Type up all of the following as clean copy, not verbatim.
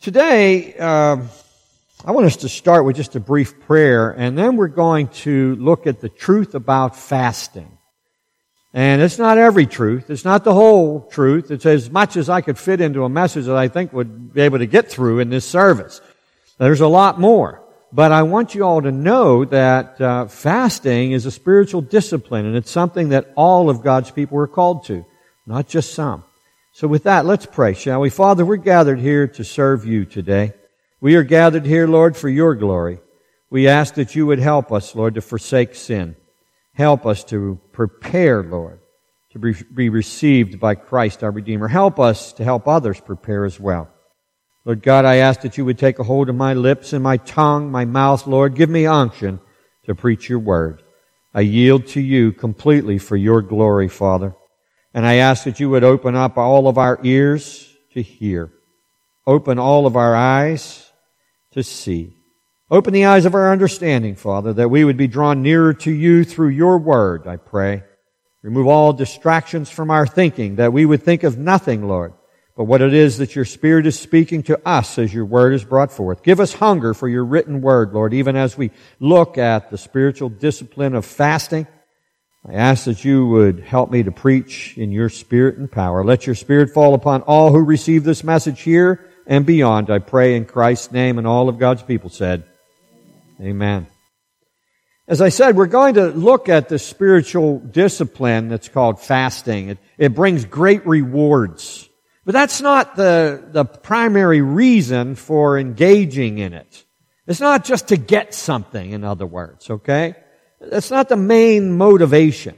Today, I want us to start with just a brief prayer, and then we're going to look at the truth about fasting. And it's not every truth. It's not the whole truth. It's as much as I could fit into a message that I think would be able to get through in this service. There's a lot more. But I want you all to know that fasting is a spiritual discipline, and it's something that all of God's people are called to, not just some. So with that, let's pray, shall we? Father, we're gathered here to serve you today. We are gathered here, Lord, for your glory. We ask that you would help us, Lord, to forsake sin. Help us to prepare, Lord, to be received by Christ our Redeemer. Help us to help others prepare as well. Lord God, I ask that you would take a hold of my lips and my tongue, my mouth, Lord. Give me unction to preach your word. I yield to you completely for your glory, Father. And I ask that you would open up all of our ears to hear. Open all of our eyes to see. Open the eyes of our understanding, Father, that we would be drawn nearer to you through your word, I pray. Remove all distractions from our thinking, that we would think of nothing, Lord, but what it is that your Spirit is speaking to us as your word is brought forth. Give us hunger for your written word, Lord, even as we look at the spiritual discipline of fasting. I ask that you would help me to preach in your Spirit and power. Let your Spirit fall upon all who receive this message here and beyond, I pray in Christ's name, and all of God's people said, Amen. As I said, we're going to look at the spiritual discipline that's called fasting. It brings great rewards. But that's not the primary reason for engaging in it. It's not just to get something, in other words, okay? That's not the main motivation.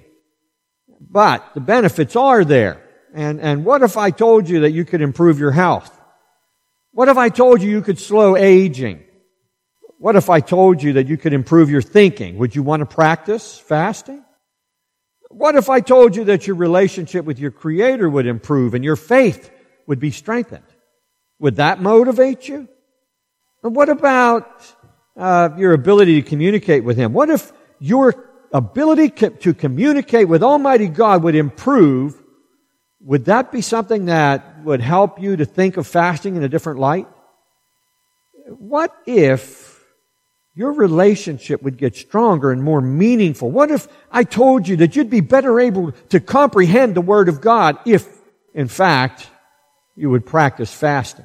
But the benefits are there. And what if I told you that you could improve your health? What if I told you could slow aging? What if I told you that you could improve your thinking? Would you want to practice fasting? What if I told you that your relationship with your Creator would improve and your faith would be strengthened? Would that motivate you? And what about your ability to communicate with Him? What if your ability to communicate with Almighty God would improve? Would that be something that would help you to think of fasting in a different light? What if your relationship would get stronger and more meaningful? What if I told you that you'd be better able to comprehend the Word of God if, in fact, you would practice fasting?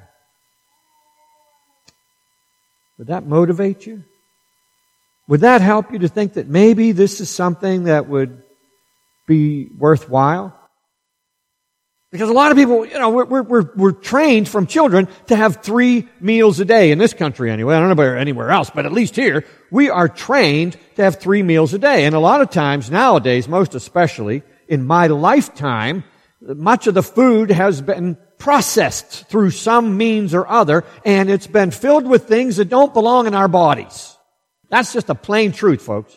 Would that motivate you? Would that help you to think that maybe this is something that would be worthwhile? Because a lot of people, we're trained from children to have 3 meals a day in this country anyway. I don't know about anywhere else, but at least here, we are trained to have 3 meals a day. And a lot of times nowadays, most especially in my lifetime, much of the food has been processed through some means or other, and it's been filled with things that don't belong in our bodies. That's just a plain truth, folks.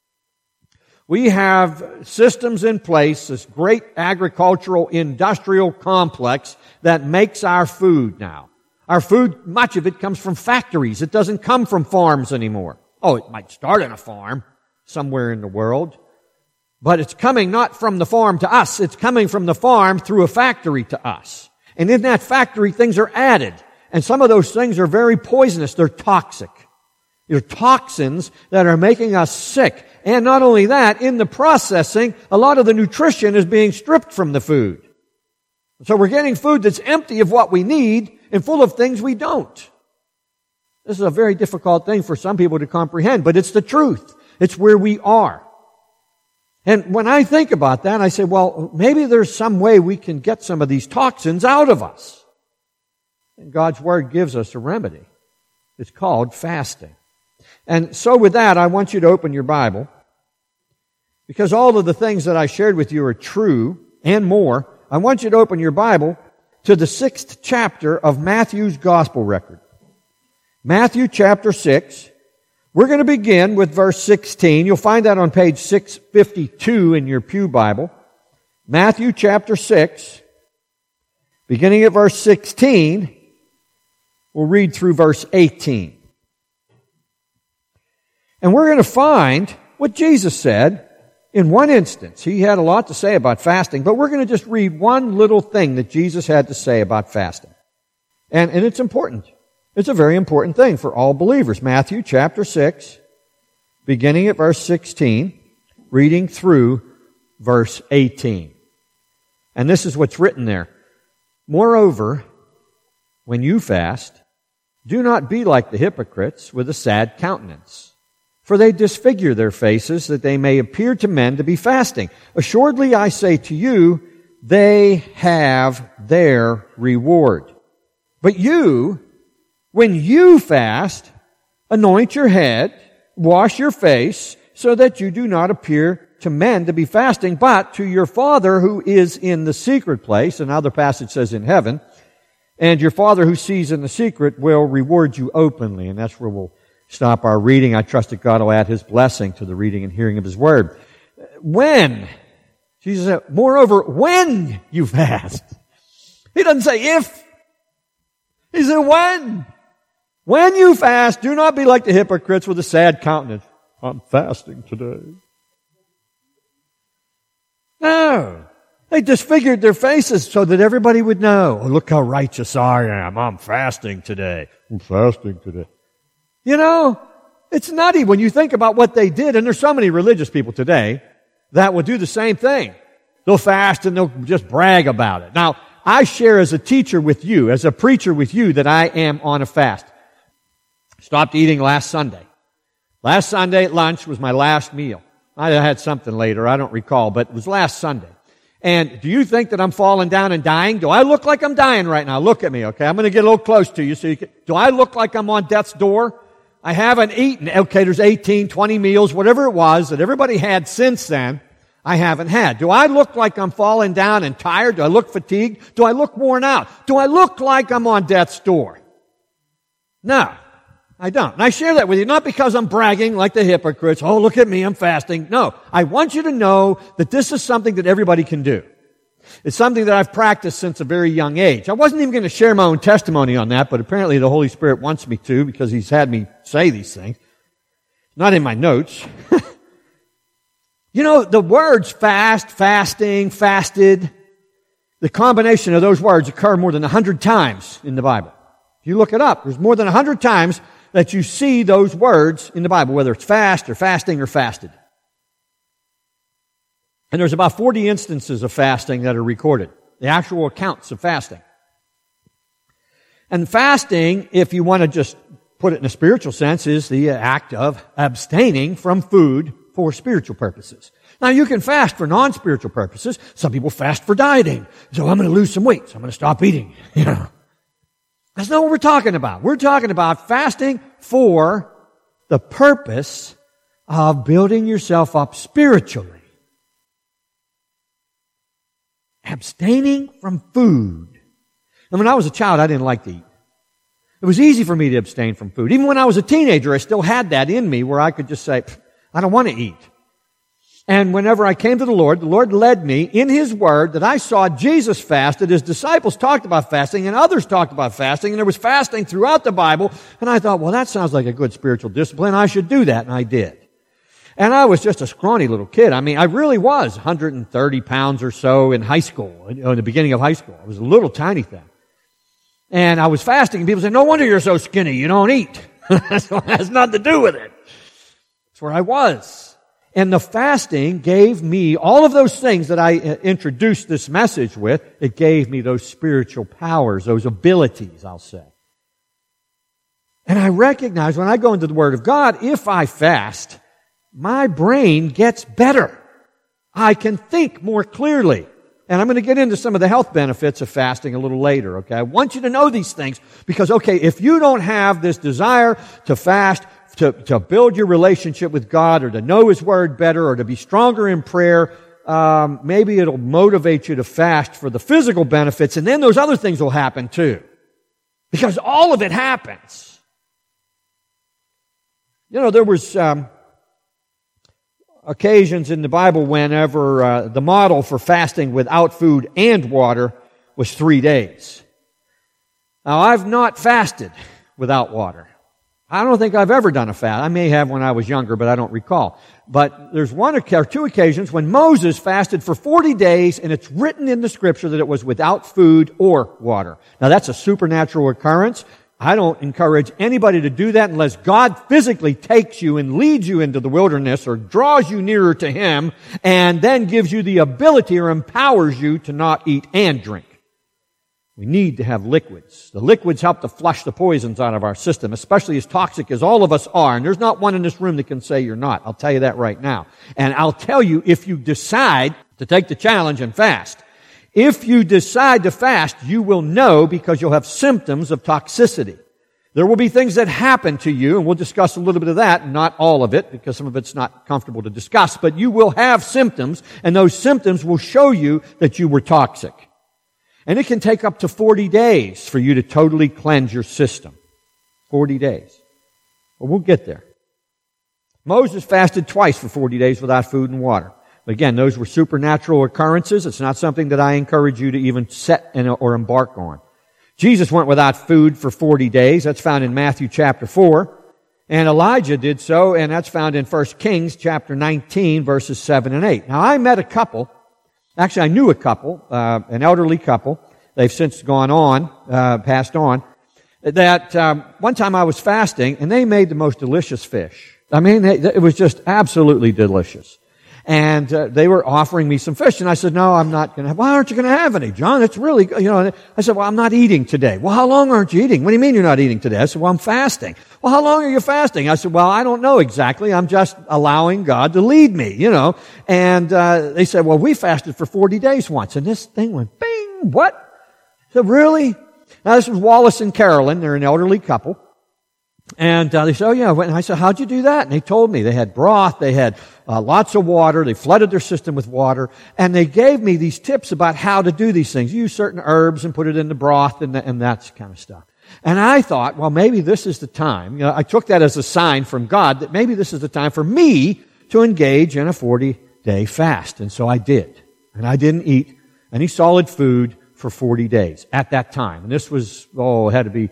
We have systems in place, this great agricultural industrial complex that makes our food now. Our food, much of it comes from factories. It doesn't come from farms anymore. Oh, it might start in a farm somewhere in the world, but it's coming not from the farm to us. It's coming from the farm through a factory to us. And in that factory, things are added. And some of those things are very poisonous. They're toxic. They're toxins that are making us sick. And not only that, in the processing, a lot of the nutrition is being stripped from the food. So we're getting food that's empty of what we need and full of things we don't. This is a very difficult thing for some people to comprehend, but it's the truth. It's where we are. And when I think about that, I say, well, maybe there's some way we can get some of these toxins out of us. And God's Word gives us a remedy. It's called fasting. And so with that, I want you to open your Bible, because all of the things that I shared with you are true and more. I want you to open your Bible to the 6th chapter of Matthew's Gospel record. Matthew chapter 6. We're going to begin with verse 16. You'll find that on page 652 in your pew Bible. Matthew chapter 6, beginning at verse 16. We'll read through verse 18. And we're going to find what Jesus said in one instance. He had a lot to say about fasting, but we're going to just read one little thing that Jesus had to say about fasting. And it's important. It's a very important thing for all believers. Matthew chapter 6, beginning at verse 16, reading through verse 18. And this is what's written there. Moreover, when you fast, do not be like the hypocrites with a sad countenance, for they disfigure their faces that they may appear to men to be fasting. Assuredly, I say to you, they have their reward. But you, when you fast, anoint your head, wash your face, so that you do not appear to men to be fasting, but to your Father who is in the secret place. Another passage says in heaven. And your Father who sees in the secret will reward you openly. And that's where we'll stop our reading. I trust that God will add His blessing to the reading and hearing of His Word. When? Jesus said, moreover, when you fast. He doesn't say if. He said when. When you fast, do not be like the hypocrites with a sad countenance. I'm fasting today. No. They disfigured their faces so that everybody would know. Oh, look how righteous I am. I'm fasting today. I'm fasting today. You know, it's nutty when you think about what they did. And there's so many religious people today that will do the same thing. They'll fast and they'll just brag about it. Now, I share as a teacher with you, as a preacher with you, that I am on a fast. Stopped eating last Sunday. Last Sunday at lunch was my last meal. I had something later, I don't recall, but it was last Sunday. And do you think that I'm falling down and dying? Do I look like I'm dying right now? Look at me, okay? I'm going to get a little close to you so you can... Do I look like I'm on death's door? I haven't eaten. Okay, there's 18, 20 meals, whatever it was that everybody had since then, I haven't had. Do I look like I'm falling down and tired? Do I look fatigued? Do I look worn out? Do I look like I'm on death's door? No, I don't. And I share that with you, not because I'm bragging like the hypocrites. Oh, look at me, I'm fasting. No, I want you to know that this is something that everybody can do. It's something that I've practiced since a very young age. I wasn't even going to share my own testimony on that, but apparently the Holy Spirit wants me to because He's had me say these things. Not in my notes. You know, the words fast, fasting, fasted, the combination of those words occur more than 100 times in the Bible. If you look it up, there's more than 100 times that you see those words in the Bible, whether it's fast or fasting or fasted. And there's about 40 instances of fasting that are recorded, the actual accounts of fasting. And fasting, if you want to just put it in a spiritual sense, is the act of abstaining from food for spiritual purposes. Now, you can fast for non-spiritual purposes. Some people fast for dieting. So I'm going to lose some weight, so I'm going to stop eating. You know. That's not what we're talking about. We're talking about fasting for the purpose of building yourself up spiritually. Abstaining from food. And when I was a child, I didn't like to eat. It was easy for me to abstain from food. Even when I was a teenager, I still had that in me where I could just say, I don't want to eat. And whenever I came to the Lord led me in His Word that I saw Jesus fasted. His disciples talked about fasting and others talked about fasting. And there was fasting throughout the Bible. And I thought, well, that sounds like a good spiritual discipline. I should do that. And I did. And I was just a scrawny little kid. I mean, I really was 130 pounds or so in high school, in the beginning of high school. I was a little tiny thing. And I was fasting and people said, no wonder you're so skinny. You don't eat. So it has nothing to do with it. That's where I was. And the fasting gave me all of those things that I introduced this message with. It gave me those spiritual powers, those abilities, I'll say. And I recognize when I go into the Word of God, if I fast, my brain gets better. I can think more clearly. And I'm going to get into some of the health benefits of fasting a little later, okay? I want you to know these things because, okay, if you don't have this desire to fast, to build your relationship with God or to know His Word better or to be stronger in prayer, maybe it'll motivate you to fast for the physical benefits, and then those other things will happen too. Because all of it happens. You know, there was occasions in the Bible whenever the model for fasting without food and water was 3 days. Now, I've not fasted without water. I don't think I've ever done a fast. I may have when I was younger, but I don't recall. But there's one or two occasions when Moses fasted for 40 days, and it's written in the Scripture that it was without food or water. Now, that's a supernatural occurrence. I don't encourage anybody to do that unless God physically takes you and leads you into the wilderness or draws you nearer to Him and then gives you the ability or empowers you to not eat and drink. We need to have liquids. The liquids help to flush the poisons out of our system, especially as toxic as all of us are. And there's not one in this room that can say you're not. I'll tell you that right now. And I'll tell you, if you decide to take the challenge and fast, if you decide to fast, you will know because you'll have symptoms of toxicity. There will be things that happen to you, and we'll discuss a little bit of that, not all of it, because some of it's not comfortable to discuss, but you will have symptoms, and those symptoms will show you that you were toxic. And it can take up to 40 days for you to totally cleanse your system. 40 days. But we'll get there. Moses fasted twice for 40 days without food and water. But again, those were supernatural occurrences. It's not something that I encourage you to even set or embark on. Jesus went without food for 40 days. That's found in Matthew chapter 4. And Elijah did so, and that's found in 1 Kings chapter 19, verses 7 and 8. Now, I met a couple. Actually, I knew a couple, an elderly couple. They've since gone on, passed on. That one time I was fasting, and they made the most delicious fish. I mean, it was just absolutely delicious. And they were offering me some fish, and I said, no, I'm not going to have. Why aren't you going to have any, John? It's really good. You know, I said, well, I'm not eating today. Well, how long aren't you eating? What do you mean you're not eating today? I said, well, I'm fasting. Well, how long are you fasting? I said, well, I don't know exactly. I'm just allowing God to lead me, you know. And they said, well, we fasted for 40 days once. And this thing went, bing, what? I said, really? Now, this was Wallace and Carolyn. They're an elderly couple. And they said, oh yeah. And I said, how'd you do that? And they told me they had broth, they had lots of water, they flooded their system with water, and they gave me these tips about how to do these things. Use certain herbs and put it in the broth and that kind of stuff. And I thought, well, maybe this is the time. You know, I took that as a sign from God that maybe this is the time for me to engage in a 40-day fast. And so I did. And I didn't eat any solid food for 40 days at that time. And this was, it had to be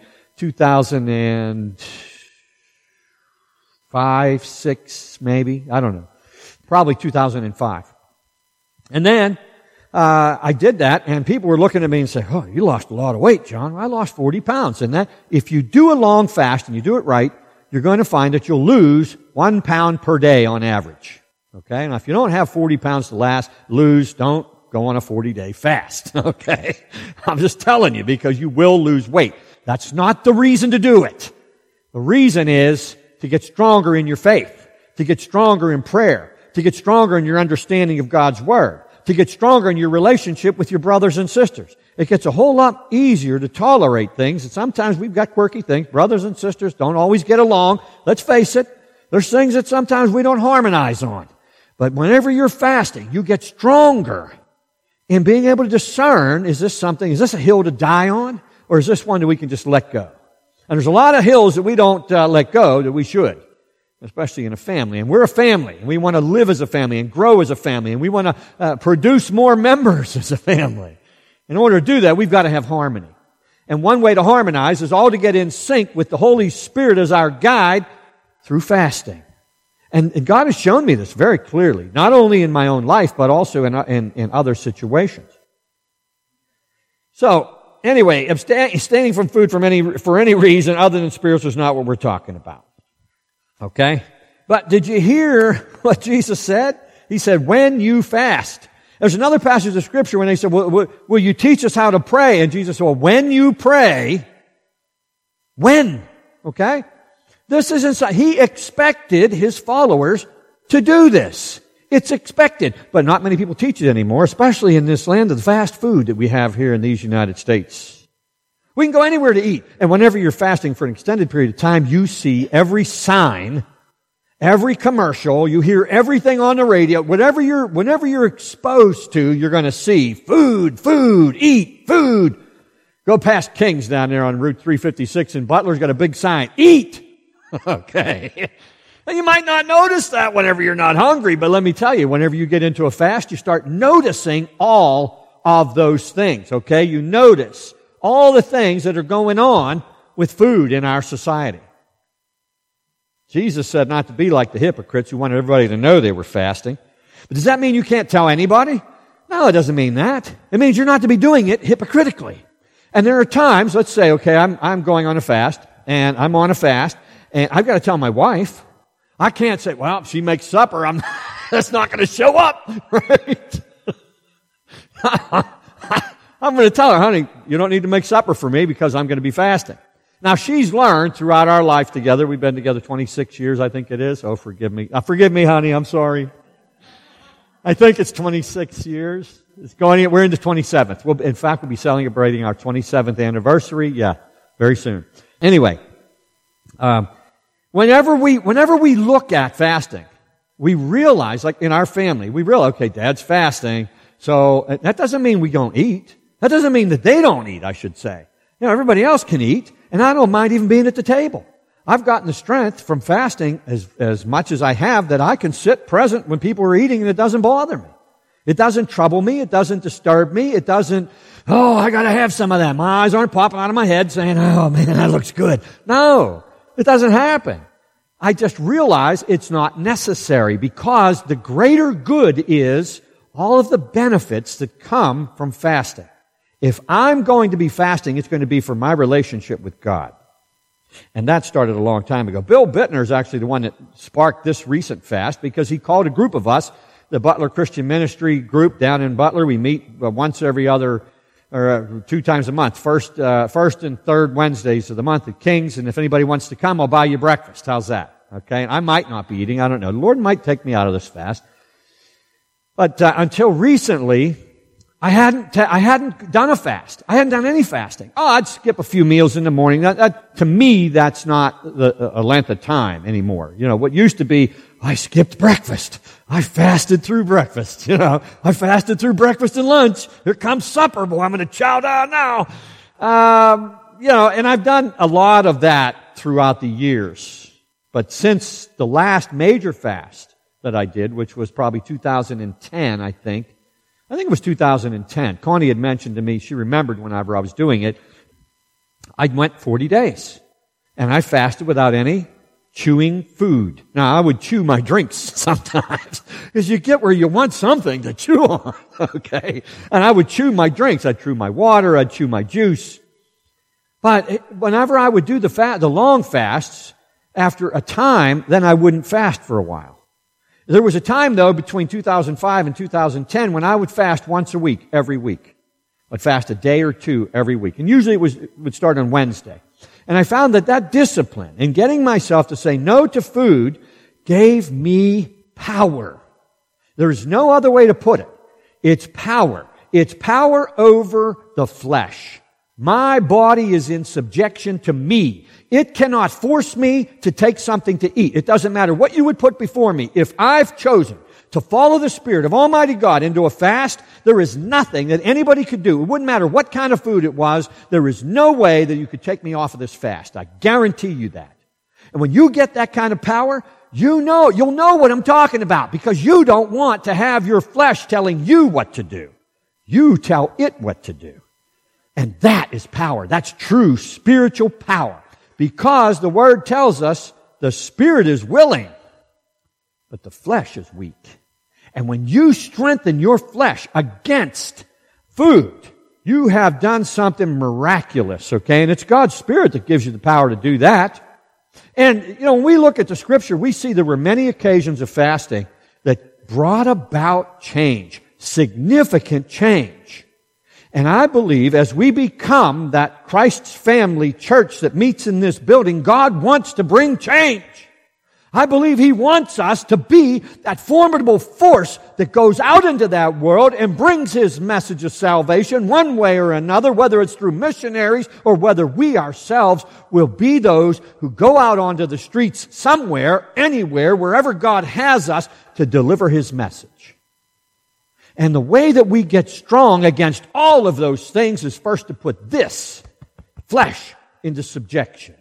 2005, 6, maybe. I don't know. Probably 2005. And then I did that, and people were looking at me and saying, oh, you lost a lot of weight, John. I lost 40 pounds. And that, if you do a long fast and you do it right, you're going to find that you'll lose 1 pound per day on average. Okay? Now, if you don't have 40 pounds to lose, don't go on a 40-day fast. Okay? I'm just telling you, because you will lose weight. That's not the reason to do it. The reason is to get stronger in your faith, to get stronger in prayer, to get stronger in your understanding of God's Word, to get stronger in your relationship with your brothers and sisters. It gets a whole lot easier to tolerate things, and sometimes we've got quirky things. Brothers and sisters don't always get along. Let's face it, there's things that sometimes we don't harmonize on. But whenever you're fasting, you get stronger in being able to discern, is this a hill to die on? Or is this one that we can just let go? And there's a lot of hills that we don't let go that we should, especially in a family. And we're a family, and we want to live as a family and grow as a family, and we want to produce more members as a family. In order to do that, we've got to have harmony. And one way to harmonize is all to get in sync with the Holy Spirit as our guide through fasting. And God has shown me this very clearly, not only in my own life, but also in other situations. So, anyway, abstaining from food for any reason other than spiritual is not what we're talking about. Okay? But did you hear what Jesus said? He said, when you fast. There's another passage of Scripture when they said, will you teach us how to pray? And Jesus said, well, when you pray, when? Okay? This is inside. He expected His followers to do this. It's expected, but not many people teach it anymore, especially in this land of fast food that we have here in these United States. We can go anywhere to eat, and whenever you're fasting for an extended period of time, you see every sign, every commercial, you hear everything on the radio. Whenever you're exposed to, you're going to see food, eat, food. Go past King's down there on Route 356 in Butler's got a big sign, eat. Okay. And you might not notice that whenever you're not hungry, but let me tell you, whenever you get into a fast, you start noticing all of those things, okay? You notice all the things that are going on with food in our society. Jesus said not to be like the hypocrites who wanted everybody to know they were fasting. But does that mean you can't tell anybody? No, it doesn't mean that. It means you're not to be doing it hypocritically. And there are times, let's say, okay, I'm going on a fast, and I'm on a fast, and I've got to tell my wife. I can't say, well, if she makes supper, that's not going to show up, right? I'm going to tell her, honey, you don't need to make supper for me because I'm going to be fasting. Now, she's learned throughout our life together. We've been together 26 years, I think it is. Oh, forgive me. Forgive me, honey. I'm sorry. I think it's 26 years. We're in the 27th. In fact, we'll be celebrating our 27th anniversary. Yeah, very soon. Anyway, whenever we look at fasting, we realize, like in our family, we realize, okay, Dad's fasting, so that doesn't mean we don't eat. That doesn't mean that they don't eat, I should say. You know, everybody else can eat, and I don't mind even being at the table. I've gotten the strength from fasting as much as I have that I can sit present when people are eating and it doesn't bother me. It doesn't trouble me. It doesn't disturb me. It doesn't, I gotta have some of that. My eyes aren't popping out of my head saying, oh man, that looks good. No, it doesn't happen. I just realize it's not necessary because the greater good is all of the benefits that come from fasting. If I'm going to be fasting, it's going to be for my relationship with God. And that started a long time ago. Bill Bittner is actually the one that sparked this recent fast because he called a group of us, the Butler Christian Ministry group down in Butler. We meet once every other, or 2 times a month. First and third Wednesdays of the month at King's. And if anybody wants to come, I'll buy you breakfast. How's that? Okay. And I might not be eating. I don't know. The Lord might take me out of this fast. But until recently, I hadn't done a fast. I hadn't done any fasting. I'd skip a few meals in the morning. To me, that's not a length of time anymore. You know, what used to be, I skipped breakfast. I fasted through breakfast. You know, I fasted through breakfast and lunch. Here comes supper. Boy, I'm going to chow down now. And I've done a lot of that throughout the years. But since the last major fast that I did, which was probably 2010, I think it was 2010. Connie had mentioned to me, she remembered whenever I was doing it, I went 40 days. And I fasted without any chewing food. Now, I would chew my drinks sometimes, because you get where you want something to chew on, okay? And I would chew my drinks. I'd chew my water, I'd chew my juice. But whenever I would do the long fasts, after a time, then I wouldn't fast for a while. There was a time, though, between 2005 and 2010 when I would fast once a week, every week. I'd fast a day or 2 every week. And usually it would start on Wednesday. And I found that discipline in getting myself to say no to food gave me power. There's no other way to put it. It's power. It's power over the flesh. My body is in subjection to me. It cannot force me to take something to eat. It doesn't matter what you would put before me. If I've chosen to follow the Spirit of Almighty God into a fast, there is nothing that anybody could do. It wouldn't matter what kind of food it was. There is no way that you could take me off of this fast. I guarantee you that. And when you get that kind of power, you'll know what I'm talking about because you don't want to have your flesh telling you what to do. You tell it what to do. And that is power. That's true spiritual power. Because the Word tells us the Spirit is willing, but the flesh is weak. And when you strengthen your flesh against food, you have done something miraculous, okay? And it's God's Spirit that gives you the power to do that. And, when we look at the Scripture, we see there were many occasions of fasting that brought about change, significant change. And I believe as we become that Christ's family church that meets in this building, God wants to bring change. I believe He wants us to be that formidable force that goes out into that world and brings His message of salvation one way or another, whether it's through missionaries or whether we ourselves will be those who go out onto the streets somewhere, anywhere, wherever God has us to deliver His message. And the way that we get strong against all of those things is first to put this flesh into subjection.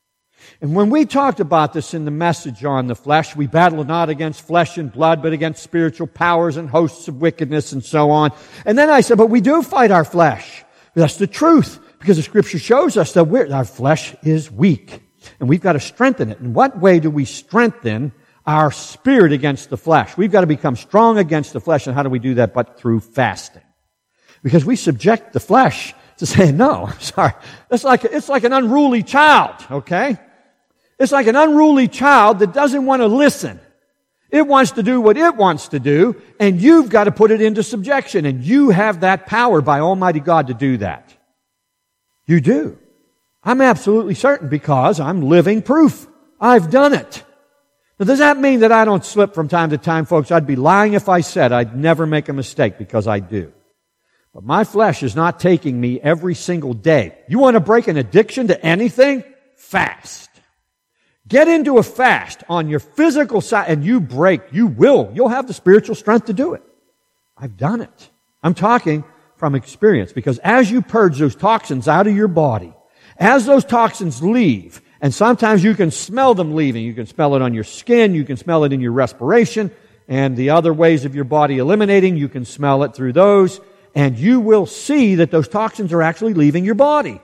And when we talked about this in the message on the flesh, we battle not against flesh and blood, but against spiritual powers and hosts of wickedness and so on. And then I said, but we do fight our flesh. That's the truth, because the Scripture shows us that our flesh is weak. And we've got to strengthen it. In what way do we strengthen our spirit against the flesh? We've got to become strong against the flesh. And how do we do that? But through fasting. Because we subject the flesh to saying, no, I'm sorry. It's like an unruly child, okay? It's like an unruly child that doesn't want to listen. It wants to do what it wants to do, and you've got to put it into subjection, and you have that power by Almighty God to do that. You do. I'm absolutely certain because I'm living proof. I've done it. Now, does that mean that I don't slip from time to time, folks? I'd be lying if I said I'd never make a mistake, because I do. But my flesh is not taking me every single day. You want to break an addiction to anything? Fast. Get into a fast on your physical side, and you break. You'll have the spiritual strength to do it. I've done it. I'm talking from experience, because as you purge those toxins out of your body, as those toxins leave, and sometimes you can smell them leaving. You can smell it on your skin. You can smell it in your respiration. And the other ways of your body eliminating, you can smell it through those. And you will see that those toxins are actually leaving your body.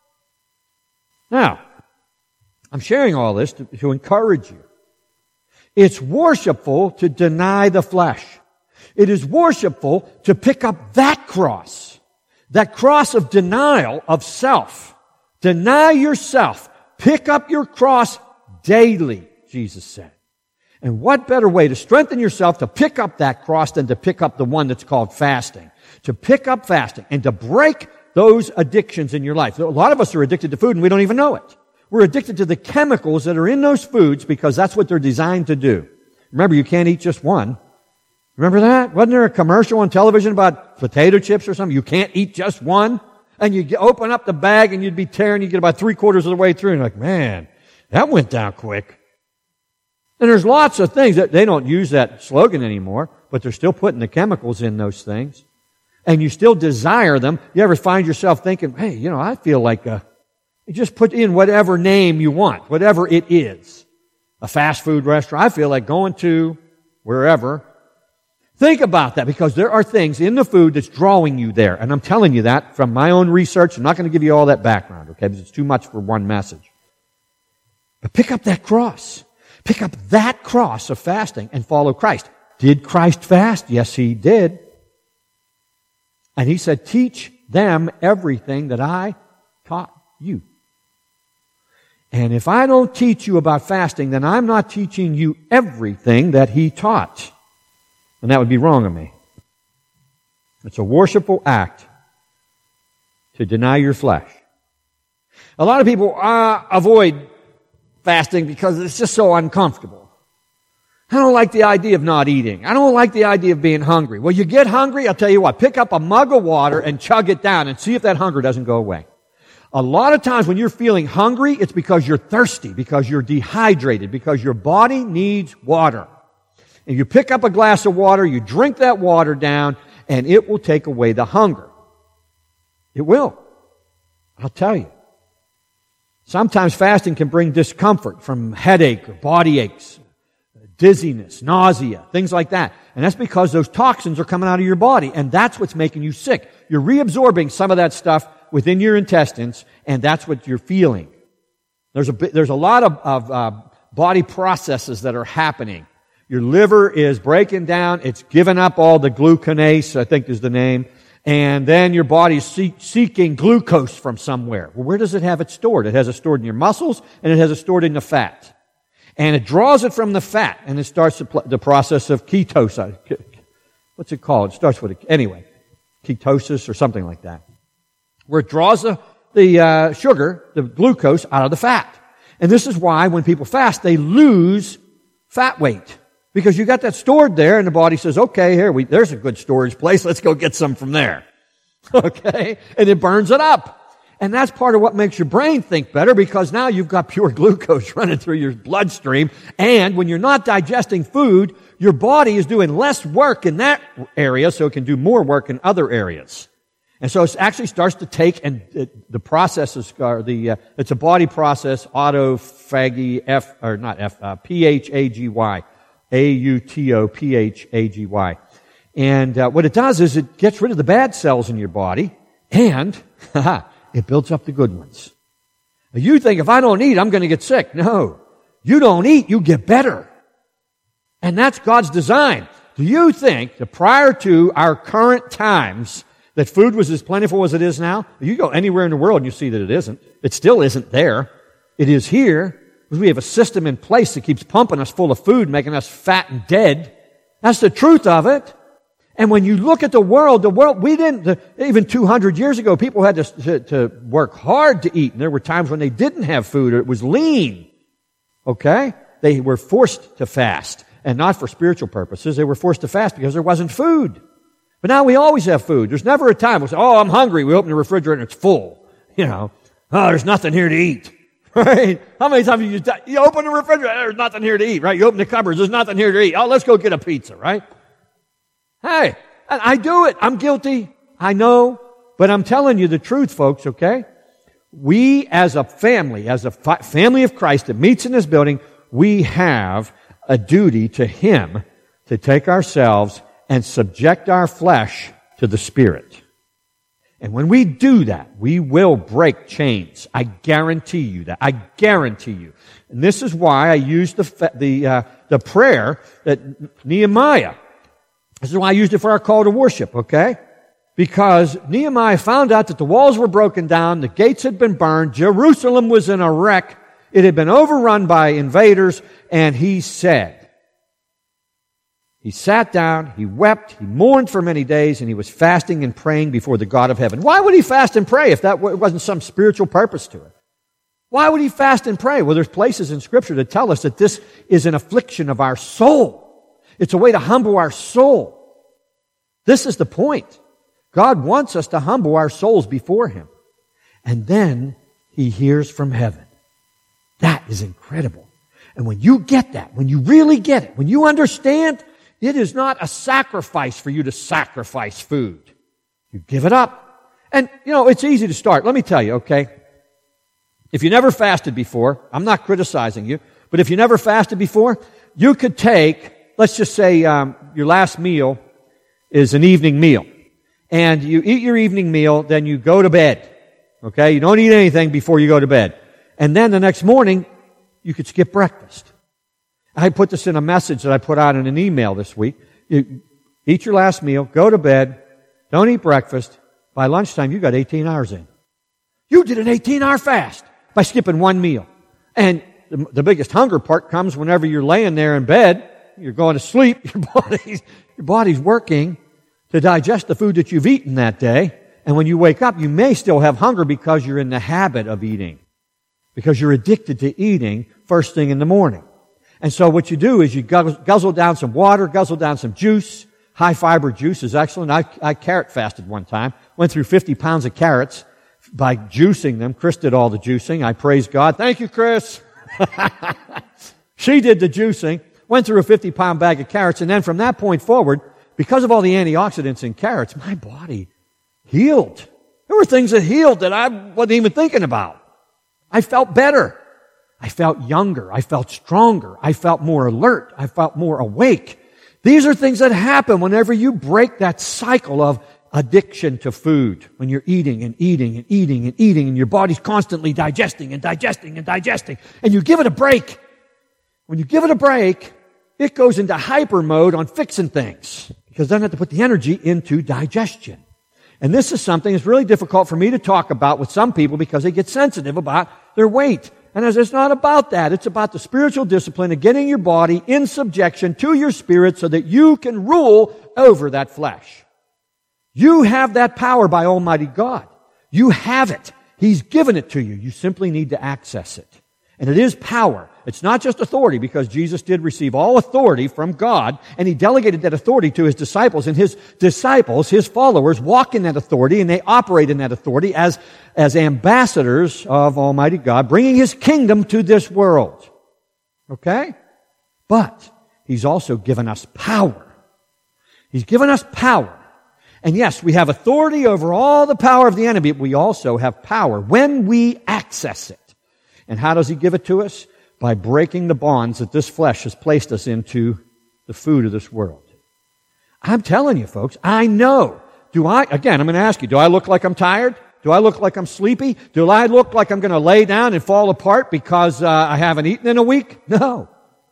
Now, I'm sharing all this to encourage you. It's worshipful to deny the flesh. It is worshipful to pick up that cross of denial of self. Deny yourself. Pick up your cross daily, Jesus said. And what better way to strengthen yourself to pick up that cross than to pick up the one that's called fasting? To pick up fasting and to break those addictions in your life. A lot of us are addicted to food and we don't even know it. We're addicted to the chemicals that are in those foods because that's what they're designed to do. Remember, you can't eat just one. Remember that? Wasn't there a commercial on television about potato chips or something? You can't eat just one. And you open up the bag and you'd be tearing, you get about 3/4 of the way through and you're like, man, that went down quick. And there's lots of things that they don't use that slogan anymore, but they're still putting the chemicals in those things. And you still desire them. You ever find yourself thinking, hey, I feel like you just put in whatever name you want, whatever it is. A fast food restaurant. I feel like going to wherever. Think about that, because there are things in the food that's drawing you there. And I'm telling you that from my own research. I'm not going to give you all that background, okay, because it's too much for one message. But pick up that cross. Pick up that cross of fasting and follow Christ. Did Christ fast? Yes, He did. And He said, teach them everything that I taught you. And if I don't teach you about fasting, then I'm not teaching you everything that He taught. And that would be wrong of me. It's a worshipful act to deny your flesh. A lot of people avoid fasting because it's just so uncomfortable. I don't like the idea of not eating. I don't like the idea of being hungry. Well, you get hungry, I'll tell you what, pick up a mug of water and chug it down and see if that hunger doesn't go away. A lot of times when you're feeling hungry, it's because you're thirsty, because you're dehydrated, because your body needs water. And you pick up a glass of water, you drink that water down, and it will take away the hunger. It will. I'll tell you. Sometimes fasting can bring discomfort from headache or body aches, dizziness, nausea, things like that. And that's because those toxins are coming out of your body, and that's what's making you sick. You're reabsorbing some of that stuff within your intestines, and that's what you're feeling. There's a lot of body processes that are happening. Your liver is breaking down. It's given up all the gluconase, I think is the name. And then your body's seeking glucose from somewhere. Well, where does it have it stored? It has it stored in your muscles, and it has it stored in the fat. And it draws it from the fat, and it starts the process of ketosis. What's it called? It starts with, anyway, ketosis or something like that. Where it draws the sugar, the glucose, out of the fat. And this is why when people fast, they lose fat weight. Because you got that stored there, and the body says, okay, there's a good storage place. Let's go get some from there. Okay? And it burns it up. And that's part of what makes your brain think better, because now you've got pure glucose running through your bloodstream. And when you're not digesting food, your body is doing less work in that area, so it can do more work in other areas. And so it actually starts to take, and the processes are it's a body process, autophagy, P-H-A-G-Y. A-U-T-O-P-H-A-G-Y. And what it does is it gets rid of the bad cells in your body, and it builds up the good ones. Now, you think, if I don't eat, I'm going to get sick. No. You don't eat, you get better. And that's God's design. Do you think that prior to our current times, That food was as plentiful as it is now? You go anywhere in the world and you see that it isn't. It still isn't there. It is here because we have a system in place that keeps pumping us full of food, making us fat and dead. That's the truth of it. And when you look at the world, even 200 years ago, people had to work hard to eat. And there were times when they didn't have food or it was lean. Okay? They were forced to fast. And not for spiritual purposes. They were forced to fast because there wasn't food. But now we always have food. There's never a time we'll say, oh, I'm hungry. We open the refrigerator and it's full. Oh, there's nothing here to eat. Right? How many times you open the refrigerator, there's nothing here to eat, right? You open the cupboards, there's nothing here to eat. Oh, let's go get a pizza, right? Hey, I do it. I'm guilty. I know. But I'm telling you the truth, folks, okay? We as a family of Christ that meets in this building, we have a duty to Him to take ourselves and subject our flesh to the Spirit. And when we do that, we will break chains. I guarantee you that. I guarantee you. And this is why I used the prayer that Nehemiah. This is why I used it for our call to worship, okay? Because Nehemiah found out that the walls were broken down, the gates had been burned, Jerusalem was in a wreck, it had been overrun by invaders, and he said, he sat down, he wept, he mourned for many days, and he was fasting and praying before the God of heaven. Why would he fast and pray if that wasn't some spiritual purpose to it? Why would he fast and pray? Well, there's places in Scripture that tell us that this is an affliction of our soul. It's a way to humble our soul. This is the point. God wants us to humble our souls before Him. And then He hears from heaven. That is incredible. And when you get that, when you really get it, when you understand, it is not a sacrifice for you to sacrifice food. You give it up. And, it's easy to start. Let me tell you, okay? If you never fasted before, I'm not criticizing you, but if you never fasted before, you could take, let's just say, your last meal is an evening meal. And you eat your evening meal, then you go to bed. Okay? You don't eat anything before you go to bed. And then the next morning, you could skip breakfast. I put this in a message that I put out in an email this week. You eat your last meal, go to bed, don't eat breakfast. By lunchtime, you got 18 hours in. You did an 18-hour fast by skipping one meal. And the biggest hunger part comes whenever you're laying there in bed, you're going to sleep, your body's working to digest the food that you've eaten that day. And when you wake up, you may still have hunger because you're in the habit of eating. Because you're addicted to eating first thing in the morning. And so what you do is you guzzle down some water, guzzle down some juice. High fiber juice is excellent. I carrot fasted one time. Went through 50 pounds of carrots by juicing them. Chris did all the juicing. I praise God. Thank you, Chris. She did the juicing. Went through a 50-pound bag of carrots. And then from that point forward, because of all the antioxidants in carrots, my body healed. There were things that healed that I wasn't even thinking about. I felt better. I felt younger. I felt stronger. I felt more alert. I felt more awake. These are things that happen whenever you break that cycle of addiction to food. When you're eating and eating and eating and eating and your body's constantly digesting and digesting and digesting. And you give it a break. When you give it a break, it goes into hyper mode on fixing things. Because it doesn't have to put the energy into digestion. And this is something that's really difficult for me to talk about with some people because they get sensitive about their weight. And it's not about that. It's about the spiritual discipline of getting your body in subjection to your spirit so that you can rule over that flesh. You have that power by Almighty God. You have it. He's given it to you. You simply need to access it. And it is power. It's not just authority because Jesus did receive all authority from God and He delegated that authority to His disciples, and His disciples, His followers, walk in that authority and they operate in that authority as ambassadors of Almighty God, bringing His kingdom to this world. Okay? But He's also given us power. He's given us power. And yes, we have authority over all the power of the enemy, but we also have power when we access it. And how does He give it to us? By breaking the bonds that this flesh has placed us into the food of this world. I'm telling you, folks, I know. Again, I'm going to ask you, do I look like I'm tired? Do I look like I'm sleepy? Do I look like I'm going to lay down and fall apart because I haven't eaten in a week? No.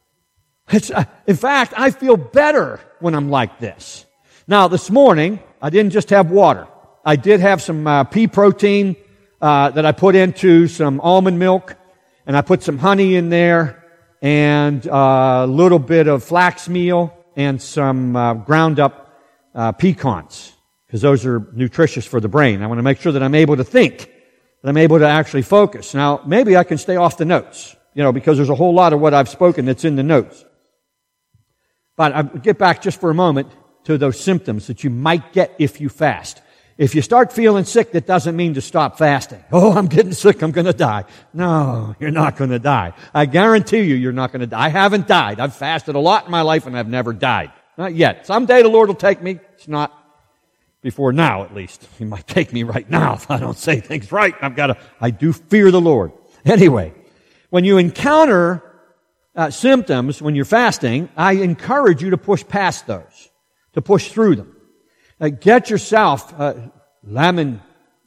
In fact, I feel better when I'm like this. Now, this morning, I didn't just have water. I did have some pea protein that I put into some almond milk, and I put some honey in there, and a little bit of flax meal, and some ground up pecans, because those are nutritious for the brain. I want to make sure that I'm able to think, that I'm able to actually focus. Now, maybe I can stay off the notes, because there's a whole lot of what I've spoken that's in the notes. But I'll get back just for a moment to those symptoms that you might get if you fast. If you start feeling sick, that doesn't mean to stop fasting. Oh, I'm getting sick, I'm going to die. No, you're not going to die. I guarantee you're not going to die. I haven't died. I've fasted a lot in my life and I've never died. Not yet. Someday the Lord will take me. It's not before now, at least. He might take me right now if I don't say things right. I do fear the Lord. Anyway, when you encounter symptoms when you're fasting, I encourage you to push past those, to push through them. Get yourself lemon,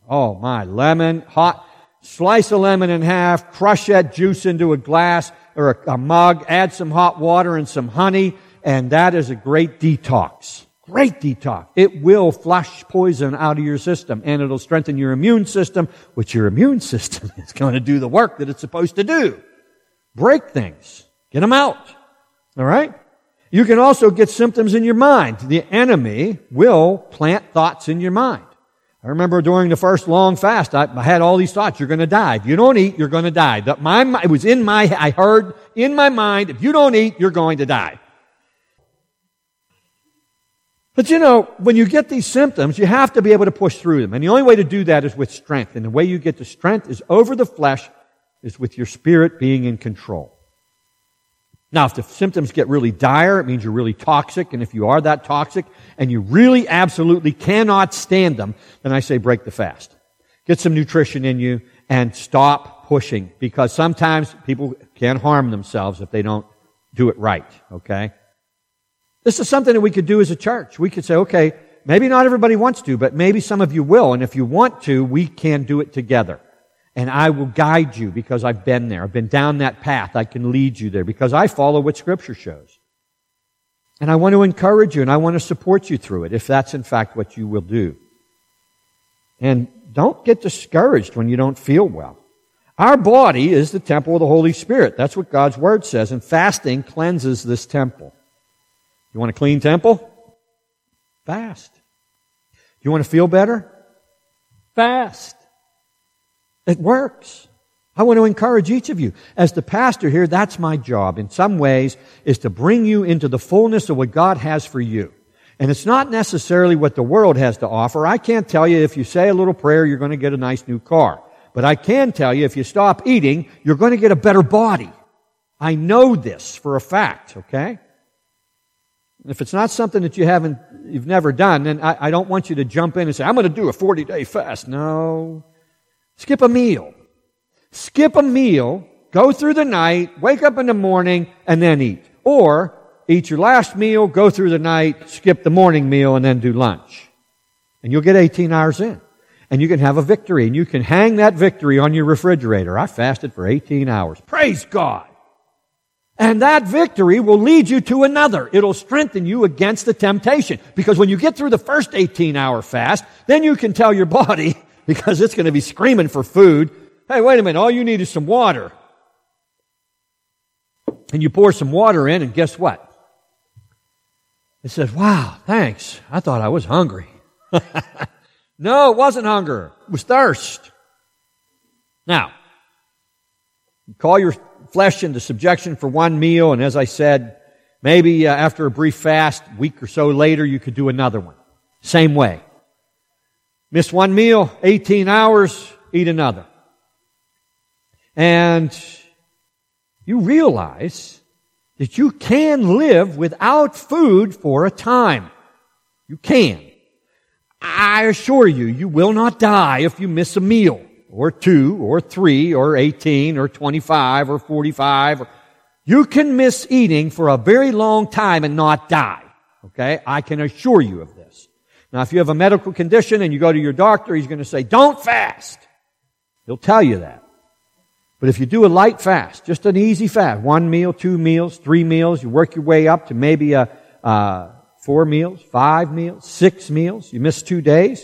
hot, slice a lemon in half, crush that juice into a glass or a mug, add some hot water and some honey, and that is a great detox. Great detox. It will flush poison out of your system, and it'll strengthen your immune system, which your immune system is going to do the work that it's supposed to do. Break things. Get them out. All right? You can also get symptoms in your mind. The enemy will plant thoughts in your mind. I remember during the first long fast, I had all these thoughts. You're going to die. If you don't eat, you're going to die. I heard in my mind, if you don't eat, you're going to die. But when you get these symptoms, you have to be able to push through them. And the only way to do that is with strength. And the way you get the strength is over the flesh, is with your spirit being in control. Now, if the symptoms get really dire, it means you're really toxic, and if you are that toxic, and you really absolutely cannot stand them, then I say break the fast. Get some nutrition in you, and stop pushing, because sometimes people can harm themselves if they don't do it right, okay? This is something that we could do as a church. We could say, okay, maybe not everybody wants to, but maybe some of you will, and if you want to, we can do it together. And I will guide you because I've been there. I've been down that path. I can lead you there because I follow what Scripture shows. And I want to encourage you and I want to support you through it if that's in fact what you will do. And don't get discouraged when you don't feel well. Our body is the temple of the Holy Spirit. That's what God's Word says. And fasting cleanses this temple. You want a clean temple? Fast. You want to feel better? Fast. It works. I want to encourage each of you. As the pastor here, that's my job in some ways, is to bring you into the fullness of what God has for you. And it's not necessarily what the world has to offer. I can't tell you if you say a little prayer, you're going to get a nice new car. But I can tell you if you stop eating, you're going to get a better body. I know this for a fact, okay? If it's not something that you've never done, then I don't want you to jump in and say, I'm going to do a 40-day fast. No. Skip a meal. Skip a meal, go through the night, wake up in the morning, and then eat. Or eat your last meal, go through the night, skip the morning meal, and then do lunch. And you'll get 18 hours in. And you can have a victory, and you can hang that victory on your refrigerator. I fasted for 18 hours. Praise God! And that victory will lead you to another. It'll strengthen you against the temptation. Because when you get through the first 18-hour fast, then you can tell your body, because it's going to be screaming for food, hey, wait a minute, all you need is some water. And you pour some water in, and guess what? It says, wow, thanks. I thought I was hungry. No, it wasn't hunger. It was thirst. Now, you call your flesh into subjection for one meal, and as I said, maybe after a brief fast, a week or so later, you could do another one. Same way. Miss one meal, 18 hours, eat another. And you realize that you can live without food for a time. You can. I assure you, you will not die if you miss a meal, or 2, or 3, or 18, or 25, or 45. You can miss eating for a very long time and not die. Okay? I can assure you of this. Now, if you have a medical condition and you go to your doctor, he's going to say, don't fast. He'll tell you that. But if you do a light fast, just an easy fast, 1 meal, 2 meals, 3 meals, you work your way up to maybe 4 meals, 5 meals, 6 meals, you miss 2 days,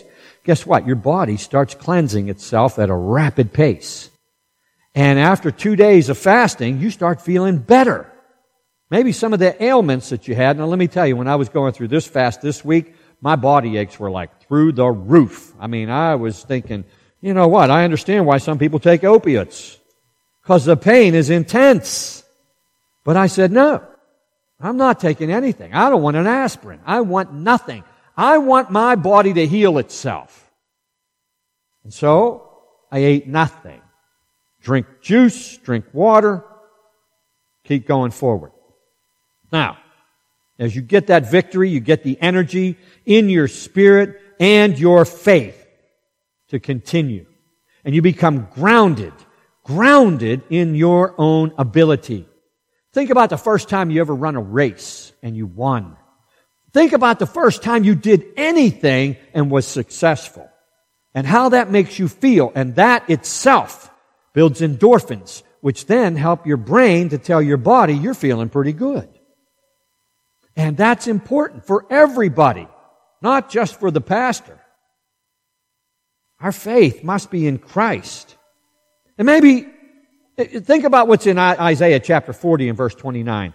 guess what? Your body starts cleansing itself at a rapid pace. And after 2 days of fasting, you start feeling better. Maybe some of the ailments that you had. Now let me tell you, when I was going through this fast this week, my body aches were like through the roof. I mean, I was thinking, you know what? I understand why some people take opiates. Because the pain is intense. But I said, no, I'm not taking anything. I don't want an aspirin. I want nothing. I want my body to heal itself. And so, I ate nothing. Drink juice, drink water, keep going forward. Now, as you get that victory, you get the energy in your spirit and your faith to continue. And you become grounded in your own ability. Think about the first time you ever run a race and you won. Think about the first time you did anything and was successful. And how that makes you feel. And that itself builds endorphins, which then help your brain to tell your body you're feeling pretty good. And that's important for everybody, not just for the pastor. Our faith must be in Christ. And maybe, think about what's in Isaiah chapter 40 and verse 29.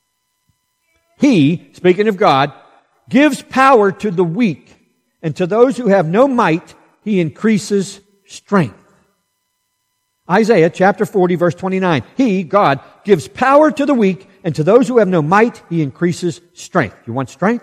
He, speaking of God, gives power to the weak, and to those who have no might, He increases strength. Isaiah chapter 40 verse 29. He, God, gives power to the weak, and to those who have no might, He increases strength. You want strength?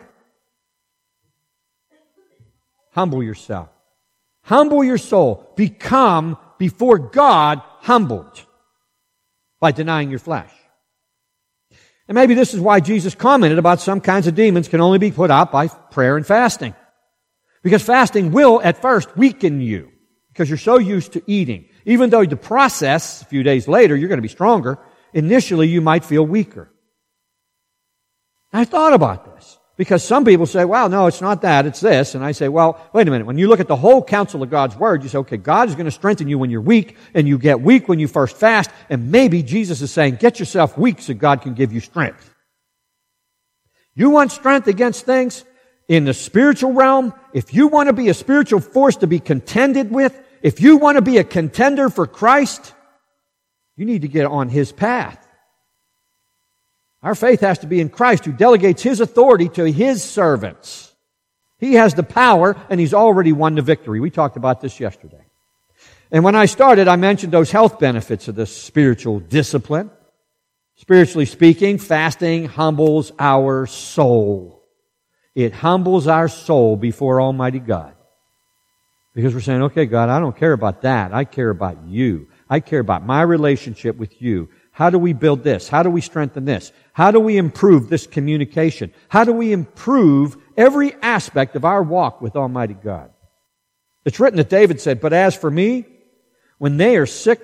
Humble yourself. Humble your soul. Become, before God, humbled by denying your flesh. And maybe this is why Jesus commented about some kinds of demons can only be put out by prayer and fasting. Because fasting will, at first, weaken you. Because you're so used to eating. Even though the process, a few days later, you're going to be stronger, initially you might feel weaker. I thought about this. Because some people say, well, no, it's not that, it's this. And I say, well, wait a minute. When you look at the whole counsel of God's Word, you say, okay, God is going to strengthen you when you're weak, and you get weak when you first fast, and maybe Jesus is saying, get yourself weak so God can give you strength. You want strength against things in the spiritual realm? If you want to be a spiritual force to be contended with, if you want to be a contender for Christ, you need to get on His path. Our faith has to be in Christ, who delegates His authority to His servants. He has the power, and He's already won the victory. We talked about this yesterday. And when I started, I mentioned those health benefits of this spiritual discipline. Spiritually speaking, fasting humbles our soul. It humbles our soul before Almighty God. Because we're saying, okay, God, I don't care about that. I care about You. I care about my relationship with You. How do we build this? How do we strengthen this? How do we improve this communication? How do we improve every aspect of our walk with Almighty God? It's written that David said, but as for me, when they were sick,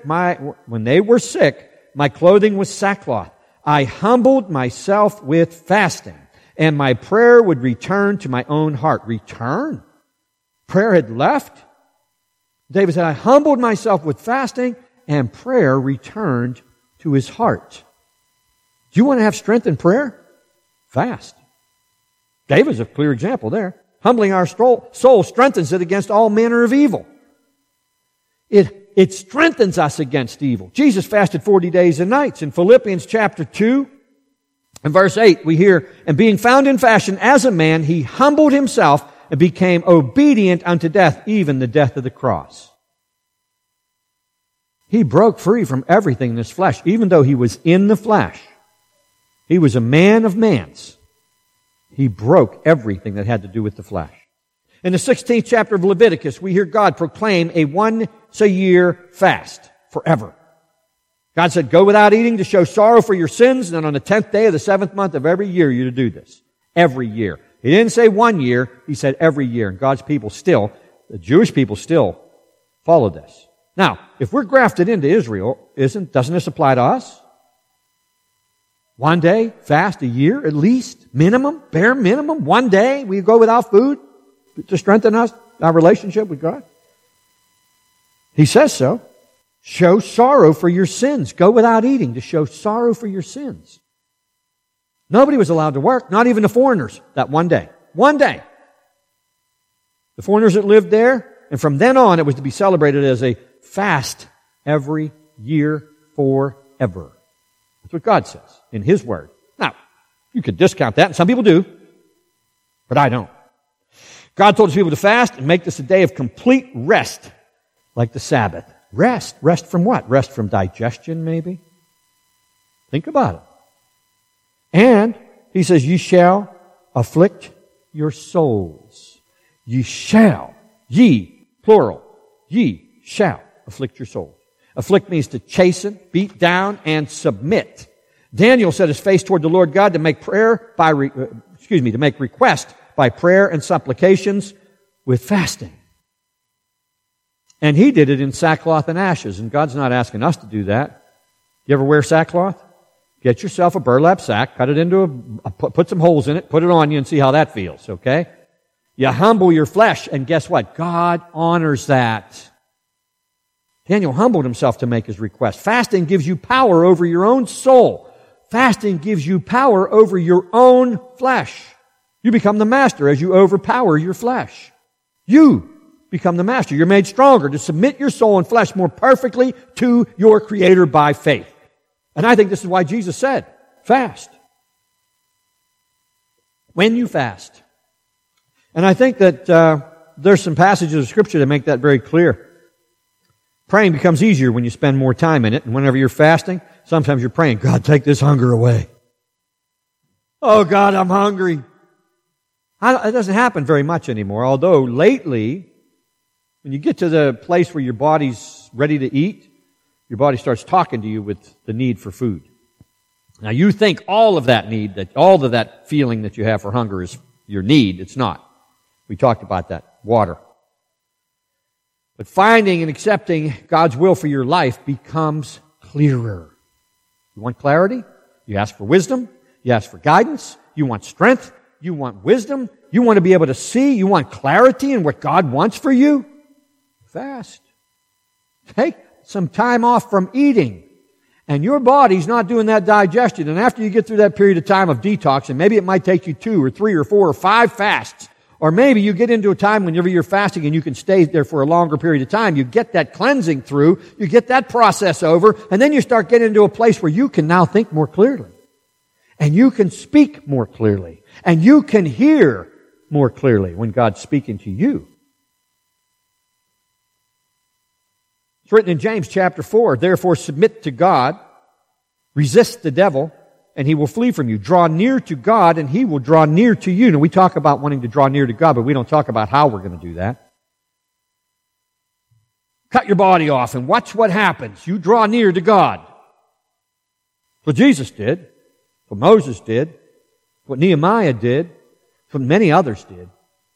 my clothing was sackcloth. I humbled myself with fasting, and my prayer would return to my own heart. Return? Prayer had left. David said, I humbled myself with fasting, and prayer returned to his heart. Do you want to have strength in prayer? Fast. David's a clear example there. Humbling our soul strengthens it against all manner of evil. It strengthens us against evil. Jesus fasted 40 days and nights. In Philippians chapter 2 and verse 8, we hear, and being found in fashion as a man, He humbled Himself and became obedient unto death, even the death of the cross. He broke free from everything in His flesh, even though He was in the flesh. He was a man of mans. He broke everything that had to do with the flesh. In the 16th chapter of Leviticus, we hear God proclaim a once-a-year fast forever. God said, go without eating to show sorrow for your sins, and then on the 10th day of the 7th month of every year you're to do this. Every year. He didn't say 1 year, He said every year. And God's people still, the Jewish people still follow this. Now, if we're grafted into Israel, doesn't this apply to us? 1 day, fast a year at least, minimum, bare minimum, 1 day we go without food to strengthen us, our relationship with God. He says so. Show sorrow for your sins. Go without eating to show sorrow for your sins. Nobody was allowed to work, not even the foreigners, that 1 day. 1 day. The foreigners that lived there, And from then on, it was to be celebrated as a fast every year forever. That's what God says in His Word. Now, you could discount that, and some people do, but I don't. God told His people to fast and make this a day of complete rest, like the Sabbath. Rest. Rest from what? Rest from digestion, maybe? Think about it. And He says, ye shall afflict your souls. Ye shall. Ye, plural. Ye shall afflict your souls. Afflict means to chasten, beat down, and submit. Daniel set his face toward the Lord God to make to make request by prayer and supplications with fasting. And he did it in sackcloth and ashes, and God's not asking us to do that. You ever wear sackcloth? Get yourself a burlap sack, cut it into put some holes in it, put it on you and see how that feels, okay? You humble your flesh, and guess what? God honors that. Daniel humbled himself to make his request. Fasting gives you power over your own soul. Fasting gives you power over your own flesh. You become the master as you overpower your flesh. You become the master. You're made stronger to submit your soul and flesh more perfectly to your Creator by faith. And I think this is why Jesus said, fast. When you fast. And I think that there's some passages of Scripture that make that very clear. Praying becomes easier when you spend more time in it. And whenever you're fasting, sometimes you're praying, God, take this hunger away. Oh, God, I'm hungry. It doesn't happen very much anymore. Although lately, when you get to the place where your body's ready to eat, your body starts talking to you with the need for food. Now, you think all of that feeling that you have for hunger is your need. It's not. We talked about that. Water. But finding and accepting God's will for your life becomes clearer. You want clarity? You ask for wisdom. You ask for guidance. You want strength. You want wisdom. You want to be able to see. You want clarity in what God wants for you. Fast. Take some time off from eating. And your body's not doing that digestion. And after you get through that period of time of detox, and maybe it might take you 2 or 3 or 4 or 5 fasts, or maybe you get into a time whenever you're fasting and you can stay there for a longer period of time. You get that cleansing through. You get that process over. And then you start getting into a place where you can now think more clearly. And you can speak more clearly. And you can hear more clearly when God's speaking to you. It's written in James chapter 4, therefore submit to God, resist the devil, and he will flee from you. Draw near to God, and he will draw near to you. Now, we talk about wanting to draw near to God, but we don't talk about how we're going to do that. Cut your body off and watch what happens. You draw near to God. What Jesus did, what Moses did, what Nehemiah did, what many others did.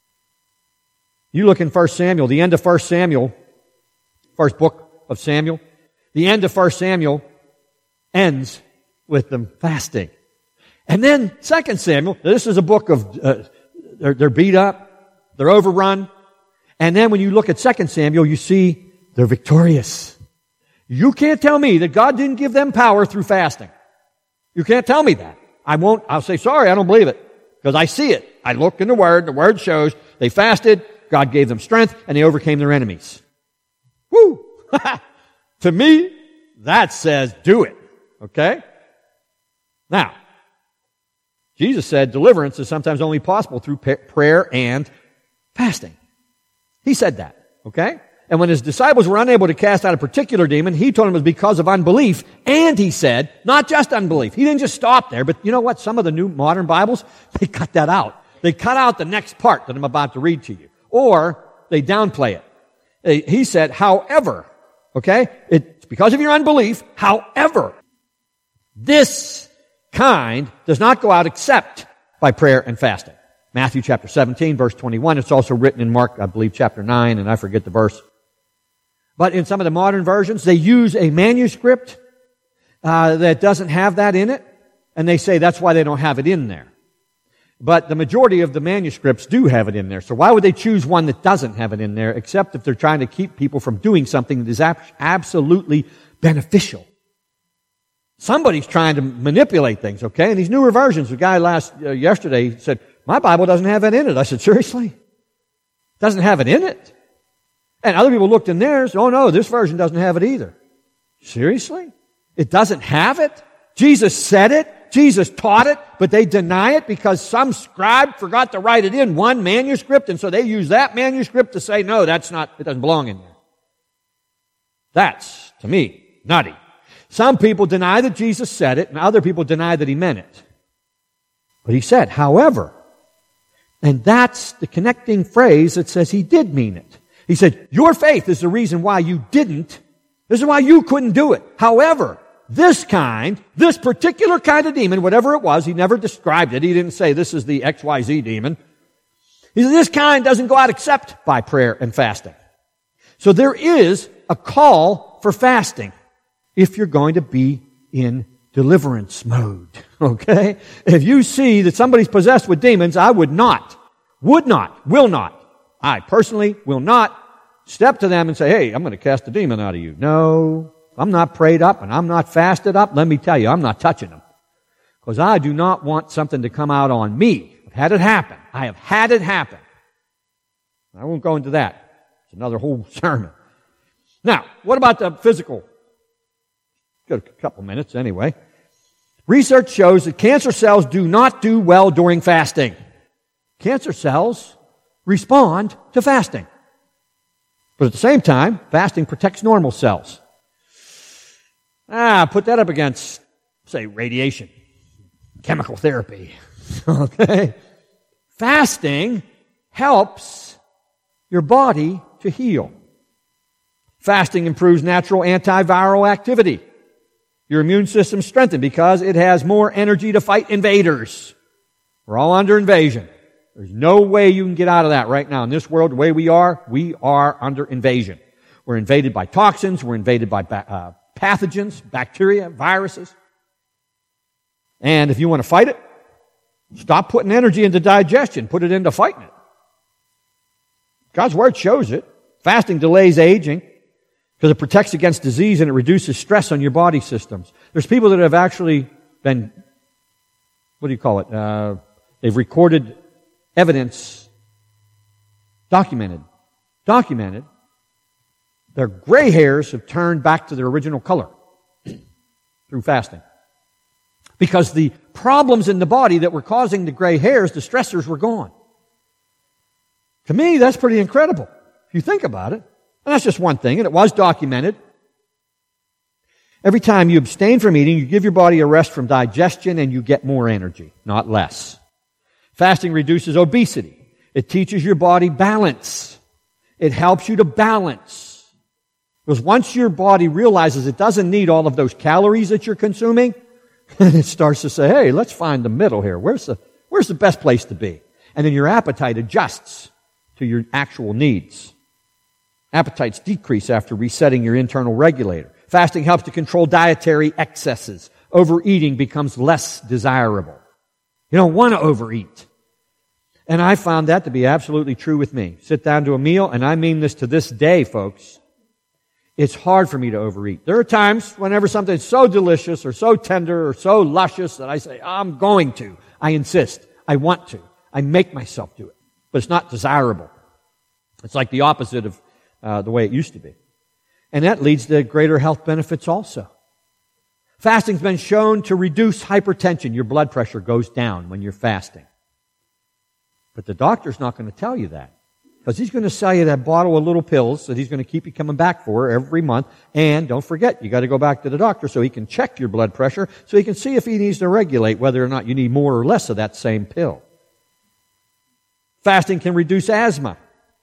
You look in 1 Samuel, the end of 1 Samuel, first book of Samuel, the end of 1 Samuel ends with them fasting. And then 2 Samuel, this is a book of, they're beat up, they're overrun. And then when you look at 2 Samuel, you see they're victorious. You can't tell me that God didn't give them power through fasting. You can't tell me that. I'll say, sorry, I don't believe it. Because I see it. I look in the Word shows they fasted, God gave them strength, and they overcame their enemies. Woo! To me, that says do it. Okay? Now, Jesus said deliverance is sometimes only possible through prayer and fasting. He said that. Okay? And when his disciples were unable to cast out a particular demon, he told them it was because of unbelief. And he said, not just unbelief. He didn't just stop there, but you know what? Some of the new modern Bibles, they cut that out. They cut out the next part that I'm about to read to you. Or they downplay it. He said, however, okay? It's because of your unbelief. However, this kind does not go out except by prayer and fasting. Matthew chapter 17, verse 21. It's also written in Mark, I believe, chapter 9, and I forget the verse. But in some of the modern versions, they use a manuscript that doesn't have that in it, and they say that's why they don't have it in there. But the majority of the manuscripts do have it in there. So why would they choose one that doesn't have it in there, except if they're trying to keep people from doing something that is absolutely beneficial? Somebody's trying to manipulate things, okay? And these newer versions, the guy yesterday said, my Bible doesn't have it in it. I said, seriously? It doesn't have it in it? And other people looked in theirs, oh no, this version doesn't have it either. Seriously? It doesn't have it? Jesus said it, Jesus taught it, but they deny it because some scribe forgot to write it in one manuscript, and so they use that manuscript to say, no, it doesn't belong in there. That's, to me, nutty. Some people deny that Jesus said it, and other people deny that he meant it. But he said, however, and that's the connecting phrase that says he did mean it. He said, your faith is the reason why you didn't. This is why you couldn't do it. However, this particular kind of demon, whatever it was, he never described it. He didn't say this is the XYZ demon. He said this kind doesn't go out except by prayer and fasting. So there is a call for fasting if you're going to be in deliverance mode. Okay? If you see that somebody's possessed with demons, I will not, I personally will not step to them and say, hey, I'm going to cast a demon out of you. No, I'm not prayed up and I'm not fasted up. Let me tell you, I'm not touching them. Because I do not want something to come out on me. I've had it happen. I have had it happen. I won't go into that. It's another whole sermon. Now, what about the physical? Got a couple minutes anyway. Research shows that cancer cells do not do well during fasting. Cancer cells respond to fasting. But at the same time, fasting protects normal cells. Put that up against, say, radiation, chemical therapy. Okay? Fasting helps your body to heal. Fasting improves natural antiviral activity. Your immune system strengthened because it has more energy to fight invaders. We're all under invasion. There's no way you can get out of that right now. In this world, the way we are under invasion. We're invaded by toxins. We're invaded by pathogens, bacteria, viruses. And if you want to fight it, stop putting energy into digestion. Put it into fighting it. God's Word shows it. Fasting delays aging because it protects against disease and it reduces stress on your body systems. There's people that have actually been, they've recorded evidence, documented. Their gray hairs have turned back to their original color through fasting. Because the problems in the body that were causing the gray hairs, the stressors were gone. To me, that's pretty incredible, if you think about it. And that's just one thing, and it was documented. Every time you abstain from eating, you give your body a rest from digestion and you get more energy, not less. Fasting reduces obesity. It teaches your body balance. It helps you to balance. Because once your body realizes it doesn't need all of those calories that you're consuming, it starts to say, hey, let's find the middle here. Where's the best place to be? And then your appetite adjusts to your actual needs. Appetites decrease after resetting your internal regulator. Fasting helps to control dietary excesses. Overeating becomes less desirable. You don't want to overeat. And I found that to be absolutely true with me. Sit down to a meal, and I mean this to this day, folks. It's hard for me to overeat. There are times whenever something's so delicious or so tender or so luscious that I say, I'm going to. I insist. I want to. I make myself do it. But it's not desirable. It's like the opposite of the way it used to be. And that leads to greater health benefits also. Fasting's been shown to reduce hypertension. Your blood pressure goes down when you're fasting. But the doctor's not going to tell you that. Because he's going to sell you that bottle of little pills that he's going to keep you coming back for every month. And don't forget, you got to go back to the doctor so he can check your blood pressure, so he can see if he needs to regulate whether or not you need more or less of that same pill. Fasting can reduce asthma.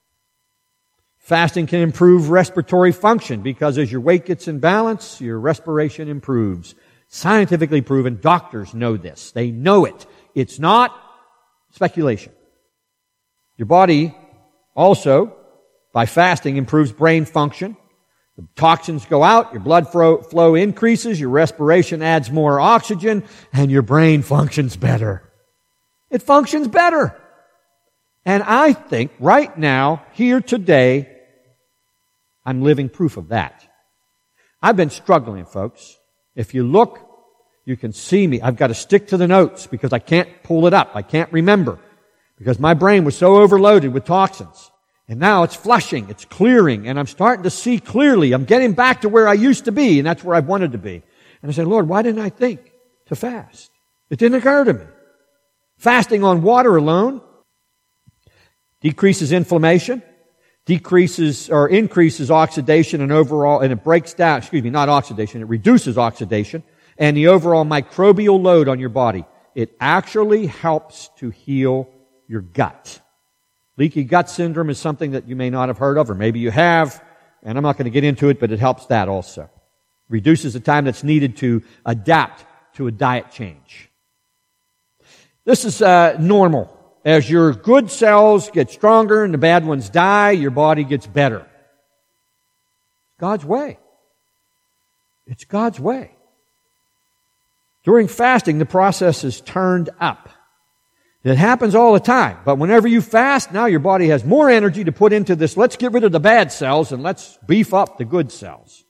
Fasting can improve respiratory function because as your weight gets in balance, your respiration improves. Scientifically proven, doctors know this. They know it. It's not speculation. Your body also, by fasting, improves brain function. The toxins go out, your blood flow increases, your respiration adds more oxygen, and your brain functions better. It functions better. And I think right now, here today, I'm living proof of that. I've been struggling, folks. If you look, you can see me. I've got to stick to the notes because I can't pull it up. I can't remember because my brain was so overloaded with toxins. And now it's flushing, it's clearing, and I'm starting to see clearly. I'm getting back to where I used to be, and that's where I wanted to be. And I said, Lord, why didn't I think to fast? It didn't occur to me. Fasting on water alone decreases inflammation, increases oxidation and overall, and it breaks down, not oxidation, it reduces oxidation and the overall microbial load on your body. It actually helps to heal your gut. Leaky gut syndrome is something that you may not have heard of, or maybe you have, and I'm not going to get into it, but it helps that also. Reduces the time that's needed to adapt to a diet change. This is normal. As your good cells get stronger and the bad ones die, your body gets better. It's God's way. It's God's way. During fasting, the process is turned up. It happens all the time. But whenever you fast, now your body has more energy to put into this. Let's get rid of the bad cells and let's beef up the good cells.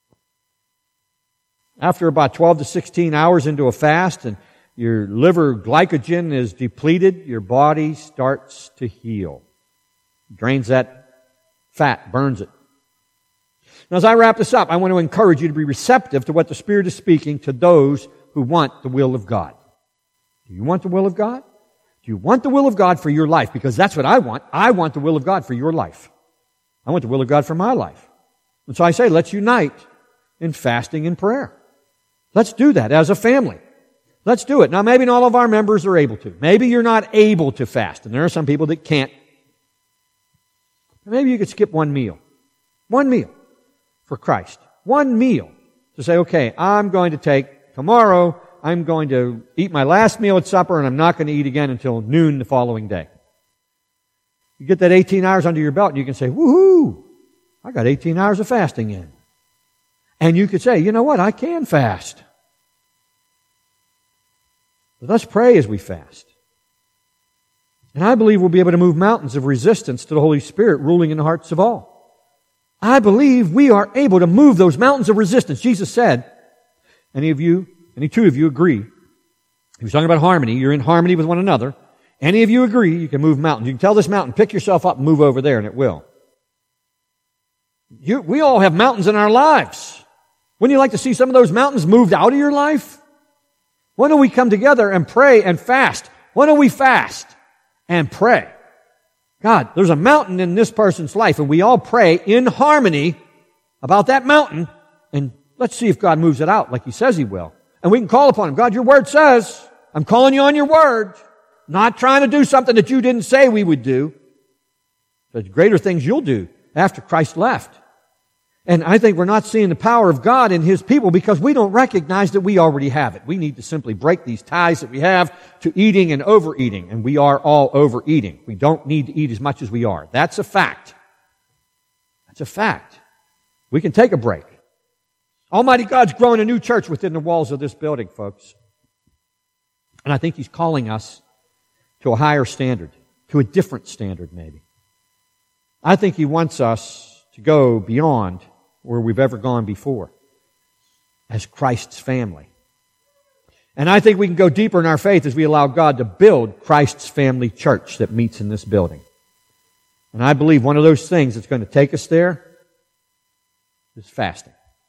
After about 12 to 16 hours into a fast and your liver glycogen is depleted, your body starts to heal. Drains that fat, burns it. Now, as I wrap this up, I want to encourage you to be receptive to what the Spirit is speaking to those who want the will of God. Do you want the will of God? Do you want the will of God for your life? Because that's what I want. I want the will of God for your life. I want the will of God for my life. And so I say, let's unite in fasting and prayer. Let's do that as a family. Let's do it. Now, maybe not all of our members are able to. Maybe you're not able to fast, and there are some people that can't. Maybe you could skip one meal. One meal for Christ. One meal to say, okay, tomorrow, I'm going to eat my last meal at supper, and I'm not going to eat again until noon the following day. You get that 18 hours under your belt, and you can say, woohoo, I got 18 hours of fasting in. And you could say, you know what, I can fast. But let's pray as we fast. And I believe we'll be able to move mountains of resistance to the Holy Spirit ruling in the hearts of all. I believe we are able to move those mountains of resistance. Jesus said, any two of you agree. He was talking about harmony. You're in harmony with one another. Any of you agree, you can move mountains. You can tell this mountain, pick yourself up and move over there, and it will. We all have mountains in our lives. Wouldn't you like to see some of those mountains moved out of your life? Why don't we come together and pray and fast? Why don't we fast and pray? God, there's a mountain in this person's life, and we all pray in harmony about that mountain, and let's see if God moves it out like He says He will. And we can call upon Him. God, your word says, I'm calling you on your word, not trying to do something that you didn't say we would do. There's greater things you'll do after Christ left. And I think we're not seeing the power of God in His people because we don't recognize that we already have it. We need to simply break these ties that we have to eating and overeating. And we are all overeating. We don't need to eat as much as we are. That's a fact. That's a fact. We can take a break. Almighty God's growing a new church within the walls of this building, folks. And I think He's calling us to a higher standard, to a different standard maybe. I think He wants us to go beyond where we've ever gone before as Christ's family. And I think we can go deeper in our faith as we allow God to build Christ's family church that meets in this building. And I believe one of those things that's going to take us there is fasting.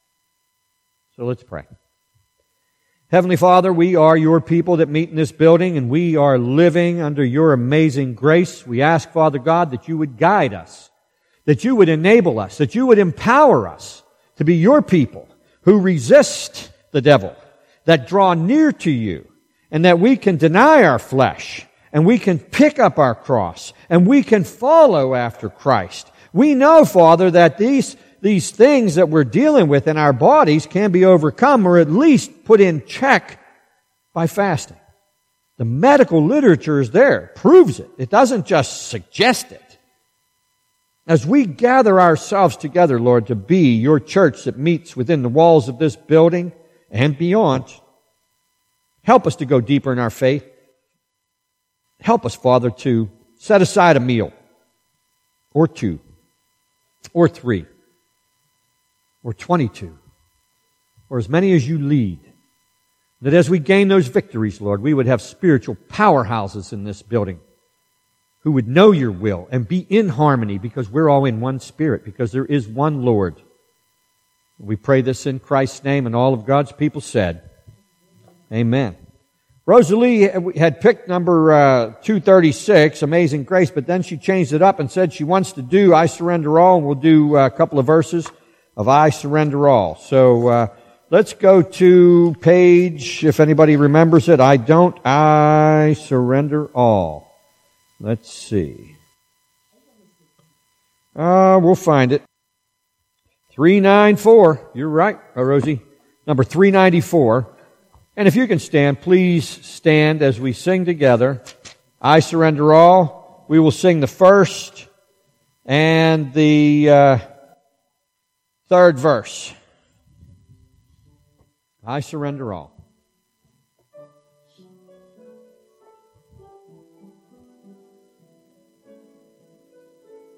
So let's pray. Heavenly Father, we are your people that meet in this building, and we are living under your amazing grace. We ask, Father God, that you would guide us, that you would enable us, that you would empower us to be your people who resist the devil, that draw near to you, and that we can deny our flesh, and we can pick up our cross, and we can follow after Christ. We know, Father, that these things that we're dealing with in our bodies can be overcome or at least put in check by fasting. The medical literature is there, proves it. It doesn't just suggest it. As we gather ourselves together, Lord, to be your church that meets within the walls of this building and beyond, help us to go deeper in our faith. Help us, Father, to set aside a meal or 2 or 3 or 22 or as many as you lead. That as we gain those victories, Lord, we would have spiritual powerhouses in this building who would know your will and be in harmony because we're all in one spirit, because there is one Lord. We pray this in Christ's name, and all of God's people said, Amen. Rosalie had picked number 236, Amazing Grace, but then she changed it up and said she wants to do I Surrender All, and we'll do a couple of verses of I Surrender All. So let's go to page, if anybody remembers it, I don't, I Surrender All. Let's see. We'll find it. 394. You're right, Rosie. Number 394. And if you can stand, please stand as we sing together. I Surrender All. We will sing the first and the third verse. I surrender all.